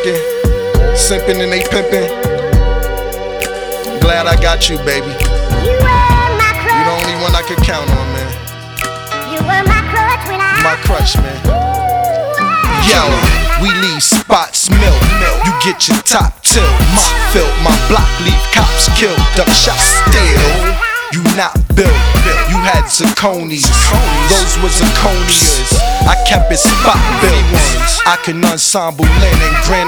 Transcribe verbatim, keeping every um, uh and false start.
working, simping and they pimping. Glad I got you, baby. You were my crush. You the only one I could count on, man. You were my crush when I My crush, man. Yo, we leave spots, milk, milk. You get your top tilt. My filth, my block leave cops killed. Duck shot still. You not built. You had zirconies. Those were zirconias. I kept it spot built. I can ensemble linen, grand